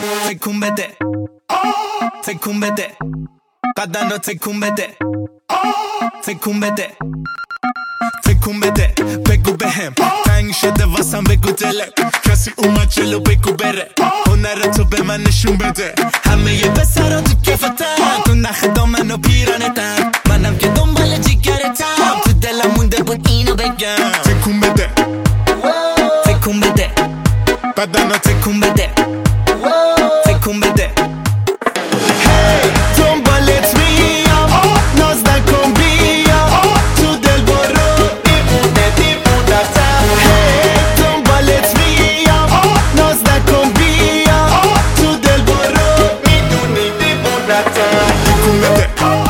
تکون بده تکون بده بدن رو تکون بده تکون بده تکون بده بگو بهم تنگ شده واسم بگو دلم کسی اومد جلو بگو بره هنر تو به من نشون بده همه یه پسرا تو کفتن تو نخ دامن و پیرانتن منم که دنبال جیگرتم تو دلم مونده بود اینو بگم تکون بده تکون بده بدن رو تکون بده تکون بده هی دنبالت میام ناز نکن بیا تو دل برو دیوونتم هی دنبالت میام ناز نکن بیا تو دل برو میدونی دیوونتم تکون بده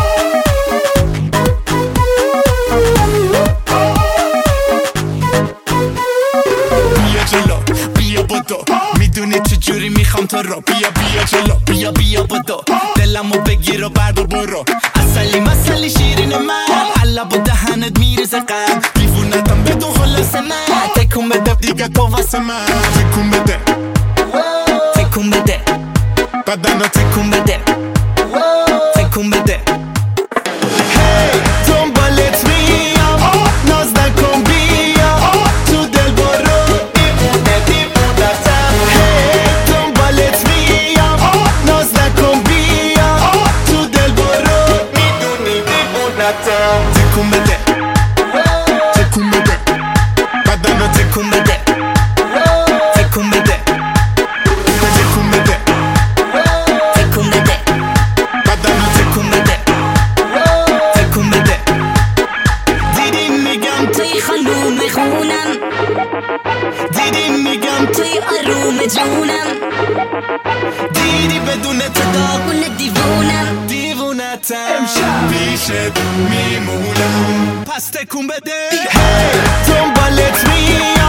بیا جلو بیا بدو میدونی چجوری میخوام تو رو بیا جلو بیا بدو دلمو بگیر و بردار برو اصلی مسلی شیرین من علب و دهنت میریزه قلب دیوونتم بدون خلاص من تکون بده دیگه تو واسه من تکون بده تکون بده بدن رو تکون بده تکون بده هی دنبالت میام ناز نکن بیا تو دل برو دیوونتم هی دنبالت میام ناز نکن بیا تو دل برو میدونی دیوونتم تکون بده تکون بده بدن رو تکون بده تکون بده تکون بده تکون بده بدن رو تکون بده تکون بده دیدی میگم توی خانوم خونم دیدی میگم توی آروم جونم دیدی بدون تو داغون دیوونتم امشب پیشت میمونم پس تکون بده هی دنبالت میام